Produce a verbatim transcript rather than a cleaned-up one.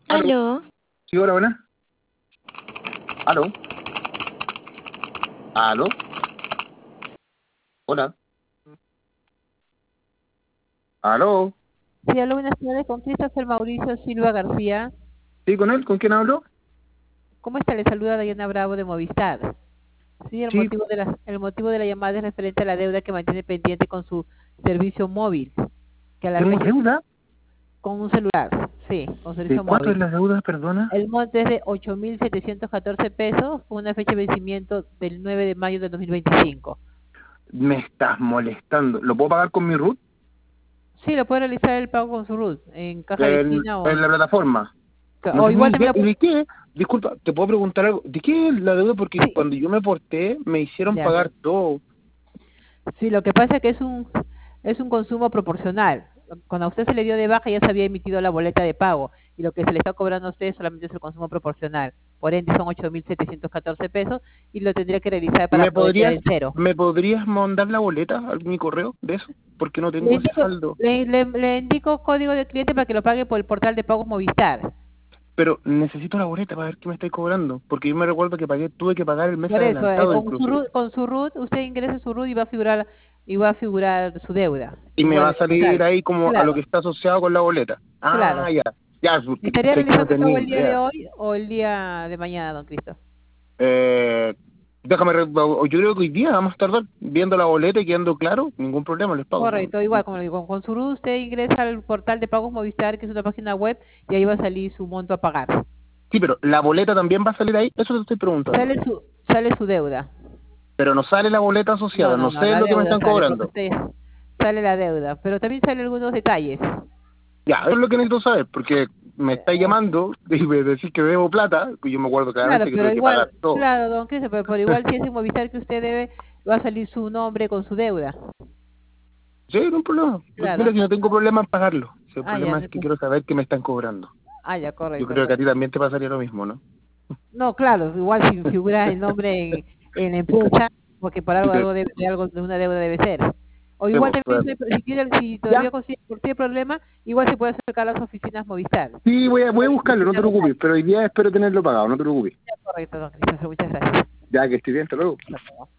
Aló. Aló. Sí, hola, buenas. Aló. Aló. Hola. Aló. Sí, hola, buenas tardes, con Christopher Mauricio Silva García. Sí, con él. ¿Con quién hablo? ¿Cómo está? Le saluda Diana Bravo de Movistar. Sí, el Sí. motivo de la, el motivo de la llamada es referente a la deuda que mantiene pendiente con su servicio móvil, que a la ¿Tengo fecha deuda? con un celular, sí, con ¿De servicio cuánto es móvil. la deuda, perdona? El monte es de ocho mil setecientos catorce pesos, con una fecha de vencimiento del nueve de mayo de dos mil veinticinco. Me estás molestando. ¿Lo puedo pagar con mi root? Sí, lo puede realizar el pago con su R U T, en caja de En, China o en la en... plataforma. No O tenía igual idea. también lo ¿Y puede... de qué? Disculpa, ¿te puedo preguntar algo? ¿De qué es la deuda? Porque Sí, cuando yo me porté, me hicieron ya. pagar todo. Sí, lo que pasa es que es un es un consumo proporcional. Cuando a usted se le dio de baja ya se había emitido la boleta de pago y lo que se le está cobrando a usted solamente es el consumo proporcional. Por ende son ocho mil setecientos catorce pesos y lo tendría que realizar para ¿Me poder ver podrías, el cero. me podrías mandar la boleta a mi correo de eso? Porque no Le tengo ese indico, saldo. le, le- le indico código de cliente para que lo pague por el portal de pagos Movistar. Pero necesito la boleta para ver qué me estáis cobrando. Porque yo me recuerdo que pagué, tuve que pagar el mes Por eso, eh, adelantado con su incluso. R U T, con su R U T, usted ingresa su R U T y va a figurar y va a figurar su deuda. Y me va Igual a el salir total. ahí como a lo Claro, que está asociado con la boleta. Ah, claro. ya. Ya, porque ¿Estaría sé que no realizando el pago tenía el día de idea. hoy o el día de mañana, don Cristo? Eh, déjame, re- o- yo creo que hoy día vamos a tardar viendo la boleta y quedando claro, ningún problema, les pago. Correcto, igual, como le digo, con su R U T usted ingresa al portal de pagos Movistar, que es una página web, y ahí va a salir su monto a pagar. Sí, pero la boleta también va a salir ahí, eso te estoy preguntando. Sale su, sale su deuda. Pero no sale la boleta No, asociada, no, no no, sé la lo que me deuda están sale, porque cobrando. usted sale la deuda, pero también salen algunos detalles. Ya, eso es lo que necesito saber, porque me Eh, está llamando y me decís que debo plata, que yo me acuerdo Claro, claramente que pero tuve que pagar igual, todo. claro, don Cristo, pero, pero igual si es en Movistar que usted debe, va a salir su nombre con su deuda. Sí, no hay problema. Mira, Claro. si no tengo problema en pagarlo. Si el Ah, ya, problema es que quiero saber qué me están cobrando. ah, ya, Yo correcto, creo que a ti correcto. también te pasaría lo mismo, ¿no? No, claro, igual si figura el nombre en, en la empresa, porque por Sí, algo, te- algo de, de algo de una deuda debe ser. O sí, igual pues, también, pues, si, si quiere, si ya. todavía consigue cualquier problema, igual se puede acercar a las oficinas Movistar. Sí, voy a, voy a buscarlo, no te Oficina local. preocupes, pero hoy día espero tenerlo pagado, no te preocupes. Ya, correcto, don Christopher, muchas gracias. Ya, que estés bien, hasta luego. Hasta luego.